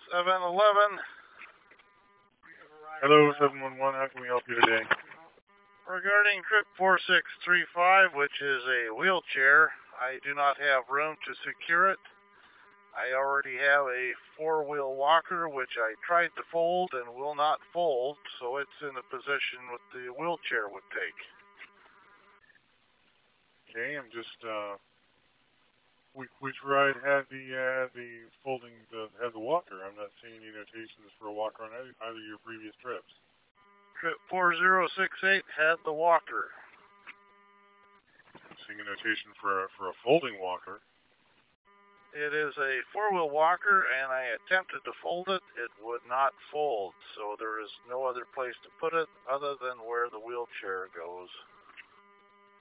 711. Hello, 711. How can we help you today? Regarding trip 4635, which is a wheelchair, I do not have room to secure it. I already have a four-wheel walker, which I tried to fold and will not fold, so it's in the position what the wheelchair would take. Okay, I'm just, which ride had the folding, had the walker? I'm not seeing any notations for a walker on either of your previous trips. Trip 4068 had the walker. I'm seeing a notation for a folding walker. It is a four-wheel walker, and I attempted to fold it. It would not fold, so there is no other place to put it other than where the wheelchair goes.